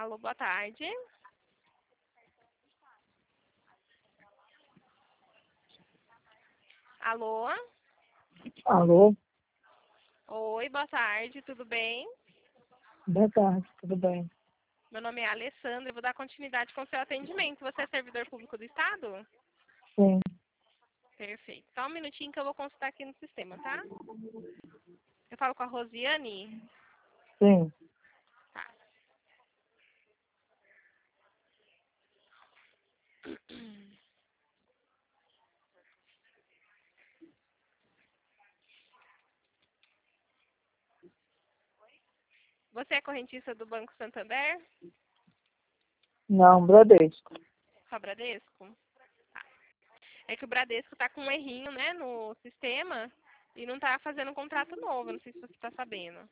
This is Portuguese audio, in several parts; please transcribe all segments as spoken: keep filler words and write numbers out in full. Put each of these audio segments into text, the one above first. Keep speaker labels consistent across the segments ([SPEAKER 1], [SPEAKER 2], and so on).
[SPEAKER 1] Alô, boa tarde. Alô?
[SPEAKER 2] Alô?
[SPEAKER 1] Oi, boa tarde, tudo bem?
[SPEAKER 2] Boa tarde, tudo bem?
[SPEAKER 1] Meu nome é Alessandra, eu vou dar continuidade com o seu atendimento. Você é servidor público do Estado?
[SPEAKER 2] Sim.
[SPEAKER 1] Perfeito. Só um minutinho que eu vou consultar aqui no sistema, tá? Eu falo com a Rosiane?
[SPEAKER 2] Sim.
[SPEAKER 1] Tá. Você é correntista do Banco Santander?
[SPEAKER 2] Não, Bradesco.
[SPEAKER 1] Só Bradesco? Tá. É que o Bradesco tá com um errinho, né, no sistema e não tá fazendo um contrato novo. Não sei se você tá sabendo.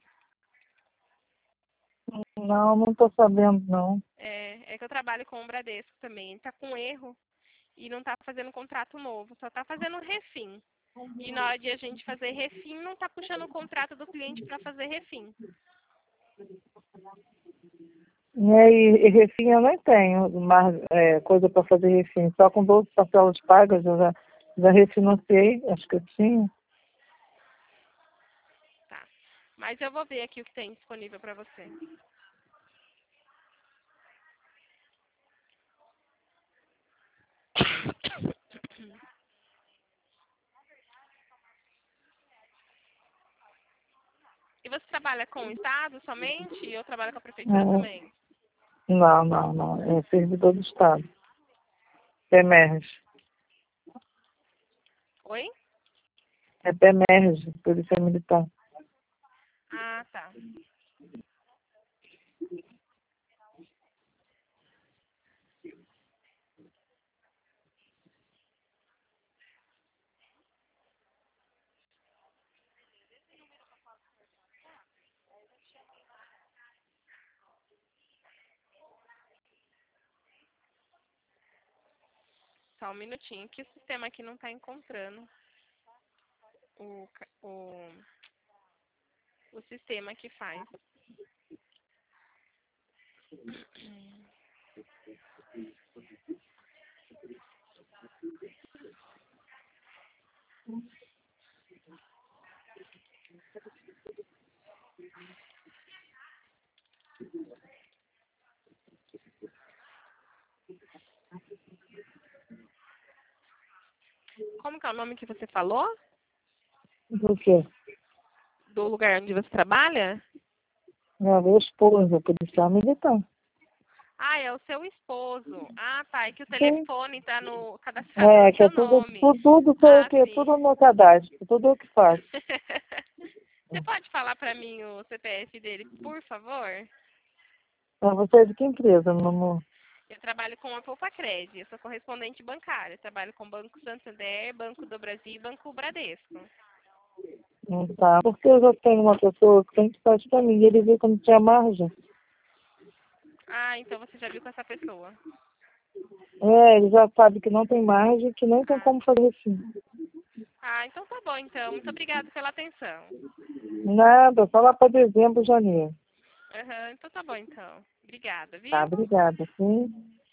[SPEAKER 2] Não, não tô sabendo, não.
[SPEAKER 1] É, é que eu trabalho com o Bradesco também. Ele tá com erro e não tá fazendo um contrato novo. Só tá fazendo um refim. E na hora de a gente fazer refim, não tá puxando o contrato do cliente para fazer refim.
[SPEAKER 2] E aí, e refim eu não tenho mais é, coisa para fazer refim. Só com doze parcelas pagas eu já, já refinanciei, acho que eu tinha.
[SPEAKER 1] Tá. Mas eu vou ver aqui o que tem disponível para você. E você trabalha com o Estado somente? E eu trabalho com a Prefeitura
[SPEAKER 2] É,
[SPEAKER 1] também?
[SPEAKER 2] não, não, não. É servidor do Estado. P M E R G.
[SPEAKER 1] Oi?
[SPEAKER 2] É P M E R G, Polícia Militar.
[SPEAKER 1] Ah, tá. Só um minutinho, que o sistema aqui não está encontrando o, ca- o, o sistema que faz. Como que é o nome que você falou?
[SPEAKER 2] Do quê?
[SPEAKER 1] Do lugar onde você trabalha?
[SPEAKER 2] Meu esposo, policial militar.
[SPEAKER 1] Ah, é o seu esposo. Ah, tá. É que o
[SPEAKER 2] Sim.
[SPEAKER 1] telefone está no cadastrado
[SPEAKER 2] É,
[SPEAKER 1] no
[SPEAKER 2] que é
[SPEAKER 1] seu
[SPEAKER 2] tudo,
[SPEAKER 1] nome.
[SPEAKER 2] tudo, tudo foi o
[SPEAKER 1] Ah,
[SPEAKER 2] quê?
[SPEAKER 1] sim.
[SPEAKER 2] Tudo no meu cadastro, tudo eu que faço.
[SPEAKER 1] Você pode falar para mim o C P F dele, por favor?
[SPEAKER 2] Então, você é de que empresa, meu amor?
[SPEAKER 1] Eu trabalho com a Poupa Cred, eu sou correspondente bancária. Eu trabalho com Banco Santander, Banco do Brasil e Banco Bradesco.
[SPEAKER 2] Não tá. Porque eu já tenho uma pessoa que tem que fazer pra mim. E ele viu que não tinha margem.
[SPEAKER 1] Ah, então você já viu com essa pessoa.
[SPEAKER 2] É, ele já sabe que não tem margem, que nem tem
[SPEAKER 1] Ah,
[SPEAKER 2] como fazer assim.
[SPEAKER 1] ah, então tá bom, então. Muito obrigada pela atenção.
[SPEAKER 2] Nada, só lá para dezembro, janeiro.
[SPEAKER 1] Aham, então tá bom, então. Obrigada,
[SPEAKER 2] Tá,
[SPEAKER 1] viu?
[SPEAKER 2] obrigada, sim.